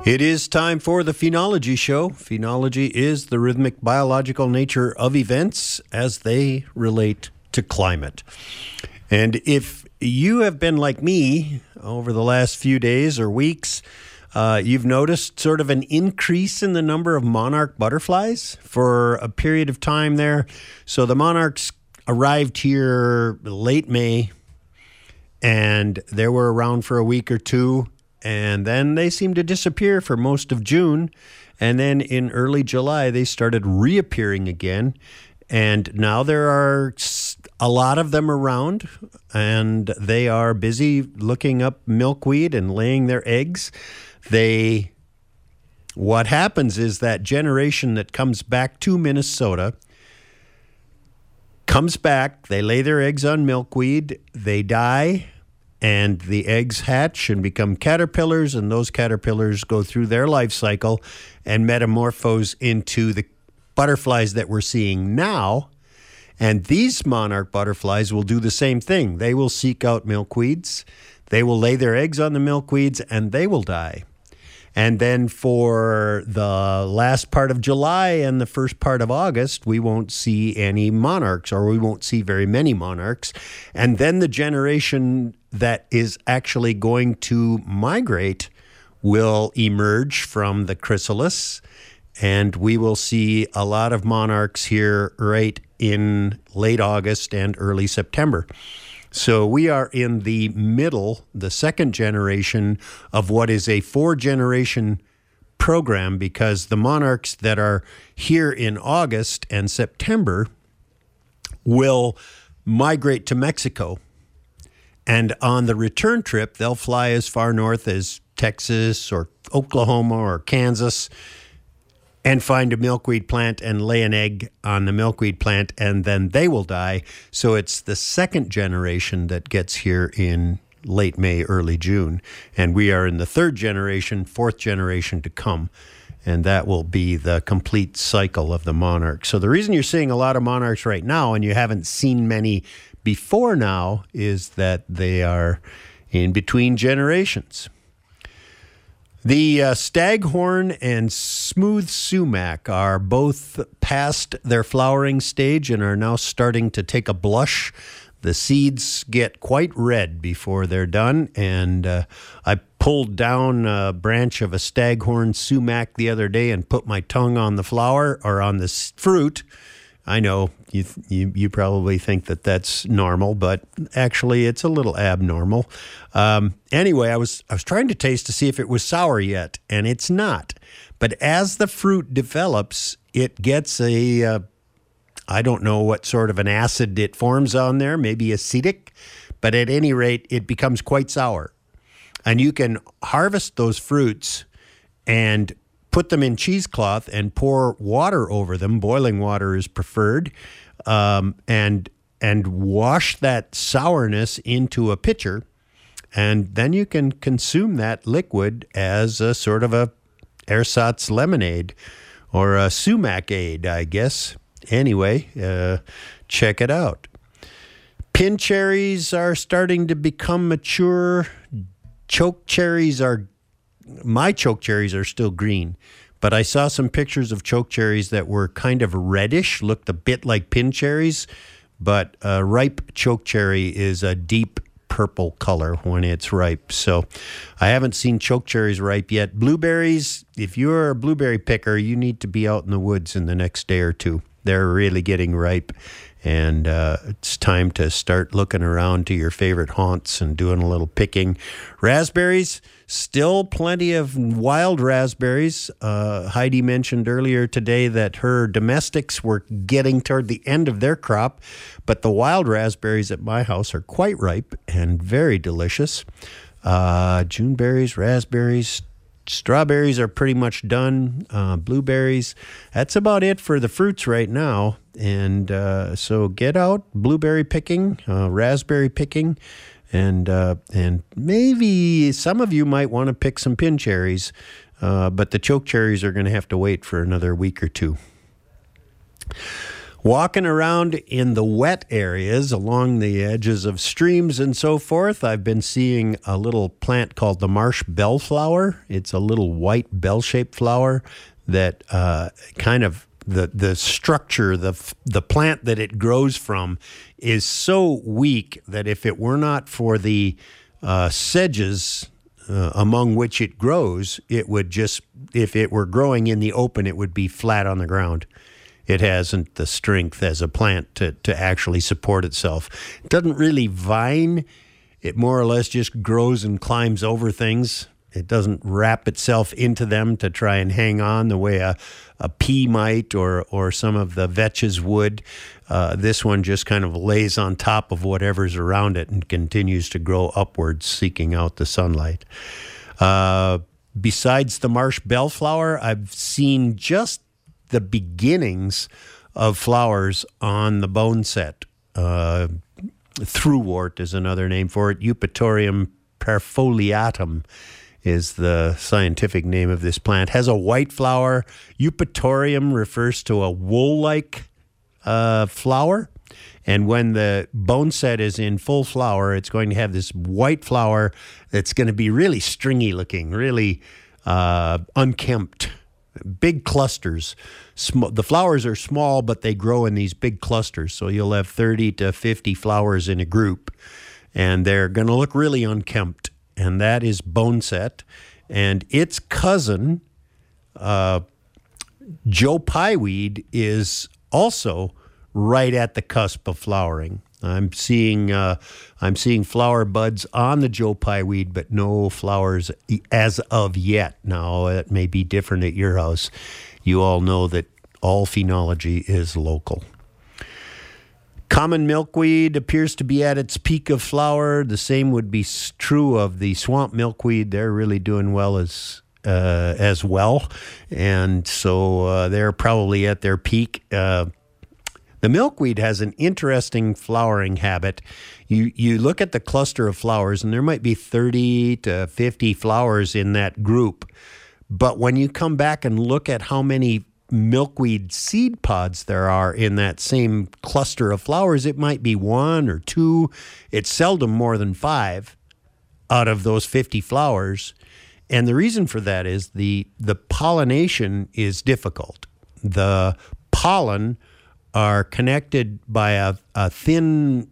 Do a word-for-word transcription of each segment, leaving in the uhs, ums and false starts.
It is time for the Phenology Show. Phenology is the rhythmic biological nature of events as they relate to climate. And if you have been like me over the last few days or weeks, uh, you've noticed sort of an increase in the number of monarch butterflies for a period of time there. So the monarchs arrived here late May, and they were around for a week or two. And then they seemed to disappear for most of June. And then in early July, they started reappearing again. And now there are a lot of them around, and they are busy looking up milkweed and laying their eggs. They, what happens is that generation that comes back to Minnesota comes back, they lay their eggs on milkweed, they die, and the eggs hatch and become caterpillars, and those caterpillars go through their life cycle and metamorphose into the butterflies that we're seeing now. And these monarch butterflies will do the same thing. They will seek out milkweeds, they will lay their eggs on the milkweeds, and they will die. And then for the last part of July and the first part of August, we won't see any monarchs, or we won't see very many monarchs. And then the generation that is actually going to migrate will emerge from the chrysalis, and we will see a lot of monarchs here right in late August and early September. So we are in the middle, the second generation of what is a four-generation program, because the monarchs that are here in August and September will migrate to Mexico. And on the return trip, they'll fly as far north as Texas or Oklahoma or Kansas and find a milkweed plant and lay an egg on the milkweed plant, and then they will die. So it's the second generation that gets here in late May, early June. And we are in the third generation, fourth generation to come. And that will be the complete cycle of the monarch. So the reason you're seeing a lot of monarchs right now and you haven't seen many before now is that they are in between generations. The uh, staghorn and smooth sumac are both past their flowering stage and are now starting to take a blush. The seeds get quite red before they're done, and uh, I pulled down a branch of a staghorn sumac the other day and put my tongue on the flower or on the fruit. I know you, you you probably think that that's normal, but actually it's a little abnormal. Um, anyway, I was I was trying to taste to see if it was sour yet, and it's not. But as the fruit develops, it gets a uh, I don't know what sort of an acid it forms on there, maybe acetic, but at any rate, it becomes quite sour. And you can harvest those fruits and put them in cheesecloth and pour water over them. Boiling water is preferred, um, and and wash that sourness into a pitcher, and then you can consume that liquid as a sort of a ersatz lemonade or a sumac-ade, I guess. Anyway, uh, check it out. Pin cherries are starting to become mature. Choke cherries are My choke cherries are still green, but I saw some pictures of choke cherries that were kind of reddish, looked a bit like pin cherries, but a ripe choke cherry is a deep purple color when it's ripe. So I haven't seen choke cherries ripe yet. Blueberries, if you're a blueberry picker, you need to be out in the woods in the next day or two. They're really getting ripe, and uh, it's time to start looking around to your favorite haunts and doing a little picking. Raspberries, still plenty of wild raspberries. Uh, Heidi mentioned earlier today that her domestics were getting toward the end of their crop, but the wild raspberries at my house are quite ripe and very delicious. Uh, June berries, raspberries, strawberries are pretty much done. Uh, blueberries, that's about it for the fruits right now. And uh, so get out blueberry picking, uh, raspberry picking, and uh, and maybe some of you might want to pick some pin cherries, uh, but the choke cherries are going to have to wait for another week or two. Walking around in the wet areas along the edges of streams and so forth, I've been seeing a little plant called the marsh bellflower. It's a little white bell-shaped flower that uh, kind of the the structure, the the plant that it grows from is so weak that if it were not for the uh, sedges uh, among which it grows, it would just, if it were growing in the open, it would be flat on the ground. It hasn't the strength as a plant to, to actually support itself. It doesn't really vine. It more or less just grows and climbs over things. It doesn't wrap itself into them to try and hang on the way a, a pea might or, or some of the vetches would. Uh, this one just kind of lays on top of whatever's around it and continues to grow upwards, seeking out the sunlight. Uh, besides the marsh bellflower, I've seen just the beginnings of flowers on the boneset. Uh, Thruwort is another name for it. Eupatorium perfoliatum is the scientific name of this plant. Has a white flower. Eupatorium refers to a wool-like uh, flower. And when the boneset is in full flower, it's going to have this white flower that's going to be really stringy looking, really uh, unkempt. Big clusters. Sm- the flowers are small, but they grow in these big clusters. So you'll have thirty to fifty flowers in a group, and they're going to look really unkempt. And that is boneset. And its cousin, uh, Joe Pyeweed, is also right at the cusp of flowering. I'm seeing uh, I'm seeing flower buds on the Joe Pyeweed, but no flowers as of yet. Now, it may be different at your house. You all know that all phenology is local. Common milkweed appears to be at its peak of flower. The same would be true of the swamp milkweed. They're really doing well as uh, as well, and so uh, they're probably at their peak. Uh, The milkweed has an interesting flowering habit. You you look at the cluster of flowers, and there might be thirty to fifty flowers in that group. But when you come back and look at how many milkweed seed pods there are in that same cluster of flowers, it might be one or two. It's seldom more than five out of those fifty flowers. And the reason for that is the, the pollination is difficult. The pollen are connected by a, a thin,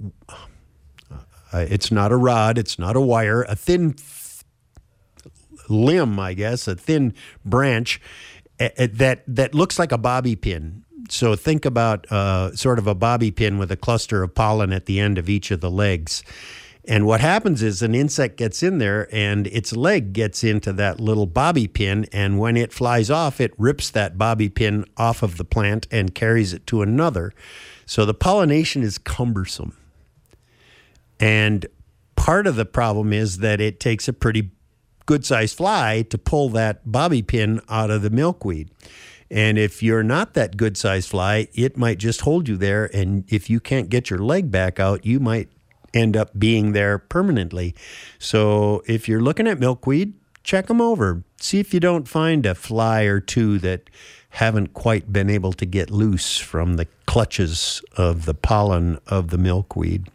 uh, it's not a rod, it's not a wire, a thin f- limb, I guess, a thin branch uh, that, that looks like a bobby pin. So think about uh, sort of a bobby pin with a cluster of pollen at the end of each of the legs. And what happens is an insect gets in there and its leg gets into that little bobby pin, and when it flies off, it rips that bobby pin off of the plant and carries it to another. So the pollination is cumbersome. And part of the problem is that it takes a pretty good-sized fly to pull that bobby pin out of the milkweed. And if you're not that good-sized fly, it might just hold you there, and if you can't get your leg back out, you might end up being there permanently. So if you're looking at milkweed, check them over. See if you don't find a fly or two that haven't quite been able to get loose from the clutches of the pollen of the milkweed.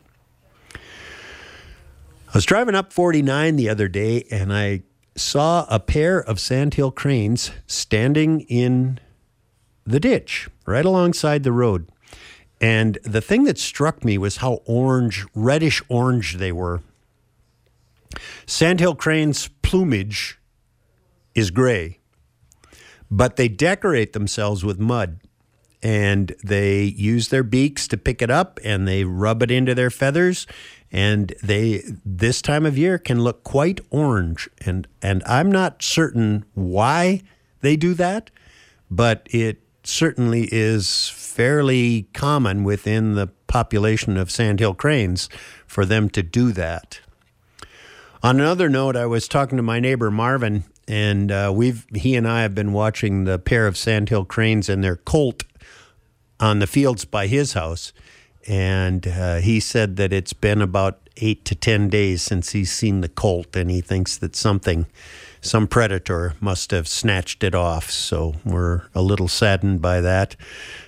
I was driving up forty-nine the other day, and I saw a pair of sandhill cranes standing in the ditch right alongside the road. And the thing that struck me was how orange, reddish orange they were. Sandhill cranes' plumage is gray, but they decorate themselves with mud. And they use their beaks to pick it up, and they rub it into their feathers. And they, this time of year, can look quite orange. And, and I'm not certain why they do that, but it certainly is fairly common within the population of sandhill cranes for them to do that. On another note, I was talking to my neighbor Marvin, and uh, we've he and I have been watching the pair of sandhill cranes and their colt on the fields by his house. And uh, he said that it's been about eight to ten days since he's seen the colt, and he thinks that something, some predator must have snatched it off. So we're a little saddened by that.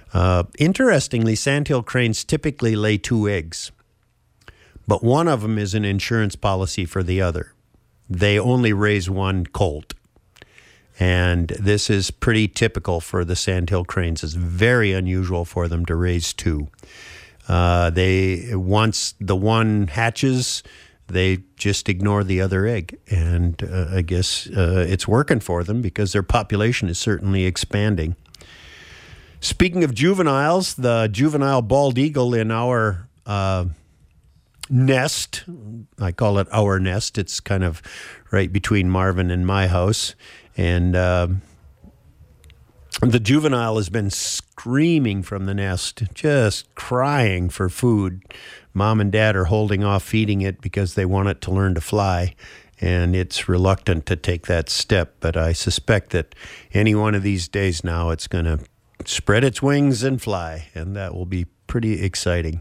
Uh, interestingly, sandhill cranes typically lay two eggs, but one of them is an insurance policy for the other. They only raise one colt. And this is pretty typical for the sandhill cranes. It's very unusual for them to raise two. Uh, they once the one hatches, they just ignore the other egg. And uh, I guess uh, it's working for them because their population is certainly expanding. Speaking of juveniles, the juvenile bald eagle in our uh, nest, I call it our nest. It's kind of right between Marvin and my house. And uh, the juvenile has been screaming from the nest, just crying for food. Mom and Dad are holding off feeding it because they want it to learn to fly. And it's reluctant to take that step. But I suspect that any one of these days now, it's going to spread its wings and fly. And that will be pretty exciting.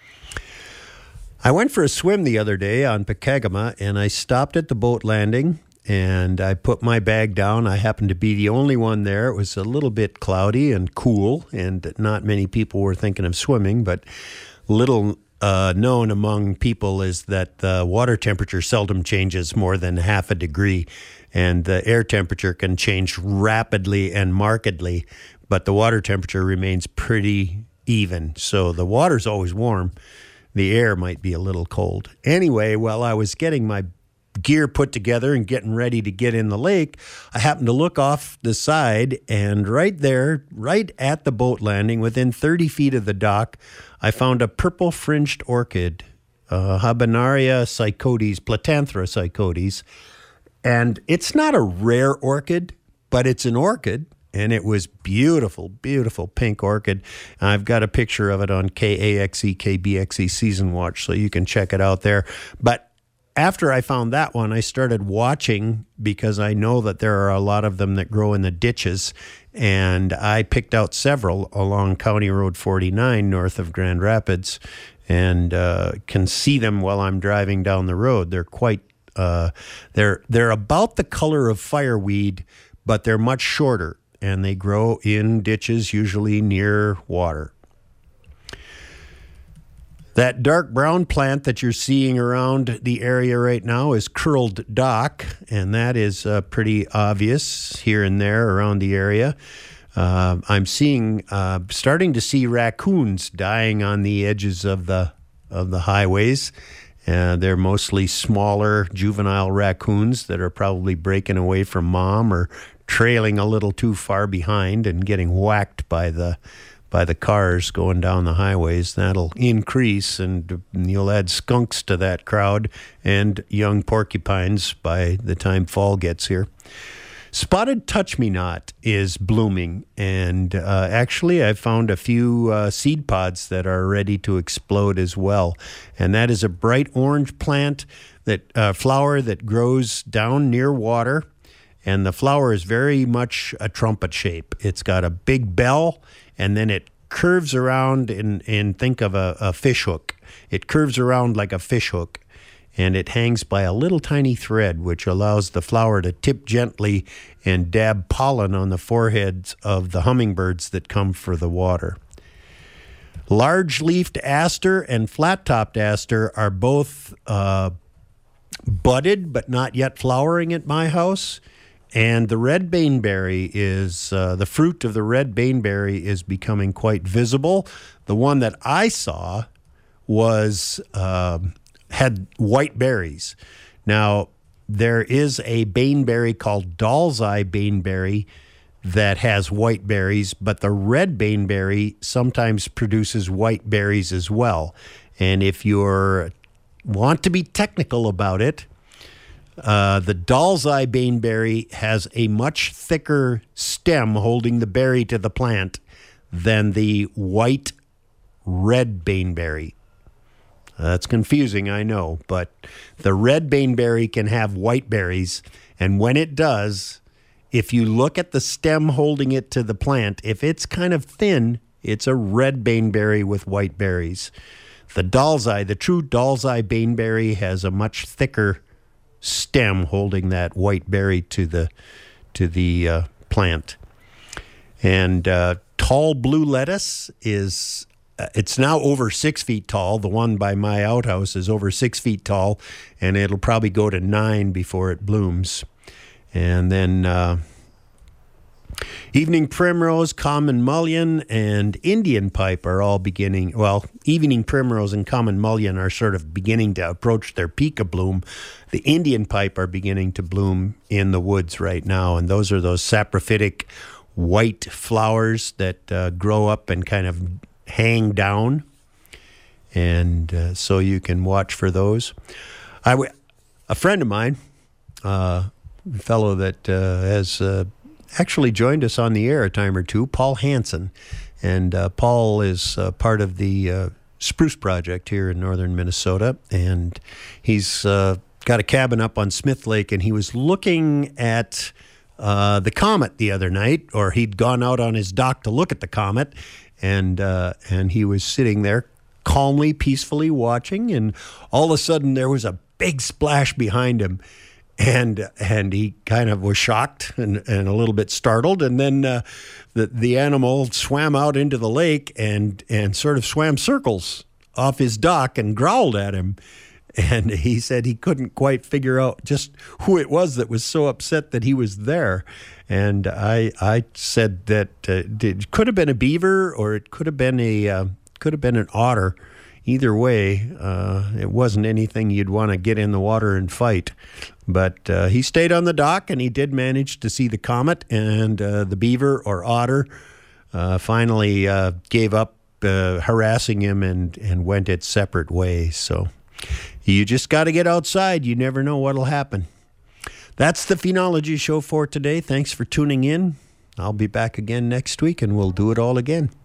I went for a swim the other day on Pekegama, and I stopped at the boat landing. And I put my bag down. I happened to be the only one there. It was a little bit cloudy and cool, and not many people were thinking of swimming. But little uh, known among people is that the water temperature seldom changes more than half a degree, and the air temperature can change rapidly and markedly, but the water temperature remains pretty even. So the water's always warm. The air might be a little cold. Anyway, while I was getting my gear put together and getting ready to get in the lake, I happened to look off the side, and right there, right at the boat landing, within thirty feet of the dock, I found a purple fringed orchid, uh, Habenaria psychotes, Platanthera psychotes. And it's not a rare orchid, but it's an orchid. And it was beautiful, beautiful pink orchid. I've got a picture of it on K A X E, K B X E Season Watch, so you can check it out there. But after I found that one, I started watching because I know that there are a lot of them that grow in the ditches. And I picked out several along County Road forty-nine north of Grand Rapids, and uh, can see them while I'm driving down the road. They're quite, uh, they're they're about the color of fireweed, but they're much shorter, and they grow in ditches, usually near water. That dark brown plant that you're seeing around the area right now is curled dock, and that is uh, pretty obvious here and there around the area. Uh, I'm seeing, uh, starting to see raccoons dying on the edges of the of the highways. Uh, they're mostly smaller juvenile raccoons that are probably breaking away from mom or trailing a little too far behind and getting whacked by the by the cars going down the highways. That'll increase, and you'll add skunks to that crowd and young porcupines by the time fall gets here. Spotted touch-me-not is blooming, and uh, actually I found a few uh, seed pods that are ready to explode as well. And that is a bright orange plant, that uh, flower that grows down near water, and the flower is very much a trumpet shape. It's got a big bell, and then it curves around, and, and think of a, a fish hook. It curves around like a fish hook, and it hangs by a little tiny thread, which allows the flower to tip gently and dab pollen on the foreheads of the hummingbirds that come for the water. Large-leafed aster and flat-topped aster are both uh, budded but not yet flowering at my house. And the red baneberry is, uh, the fruit of the red baneberry is becoming quite visible. The one that I saw was, uh, had white berries. Now, there is a baneberry called doll's eye baneberry that has white berries, but the red baneberry sometimes produces white berries as well. And if you want to be technical about it, Uh, the doll's eye baneberry has a much thicker stem holding the berry to the plant than the white red baneberry. Uh, that's confusing, I know, but the red baneberry can have white berries, and when it does, if you look at the stem holding it to the plant, if it's kind of thin, it's a red baneberry with white berries. The doll's eye, the true doll's eye baneberry, has a much thicker stem holding that white berry to the to the uh, plant. And uh, tall blue lettuce is, uh, it's now over six feet tall. The one by my outhouse is over six feet tall, and it'll probably go to nine before it blooms. And then uh, evening primrose, common mullein, and Indian pipe are all beginning. Well, evening primrose and common mullein are sort of beginning to approach their peak of bloom. The Indian pipe are beginning to bloom in the woods right now, and those are those saprophytic white flowers that uh, grow up and kind of hang down, and uh, so you can watch for those. I w- a friend of mine, uh, a fellow that uh, has uh, actually joined us on the air a time or two, Paul Hansen, and uh, Paul is uh, part of the uh, Spruce Project here in northern Minnesota, and he's uh, got a cabin up on Smith Lake, and he was looking at uh, the comet the other night, or he'd gone out on his dock to look at the comet, and uh, and he was sitting there calmly, peacefully watching, and all of a sudden there was a big splash behind him, and and he kind of was shocked and, and a little bit startled, and then uh, the the animal swam out into the lake and and sort of swam circles off his dock and growled at him. And he said he couldn't quite figure out just who it was that was so upset that he was there. And I I said that uh, it could have been a beaver, or it could have been a uh, could have been an otter. Either way, uh, it wasn't anything you'd want to get in the water and fight. But uh, he stayed on the dock, and he did manage to see the comet, and uh, the beaver or otter uh, finally uh, gave up uh, harassing him and, and went its separate ways. So you just got to get outside. You never know what'll happen. That's the Phenology Show for today. Thanks for tuning in. I'll be back again next week, and we'll do it all again.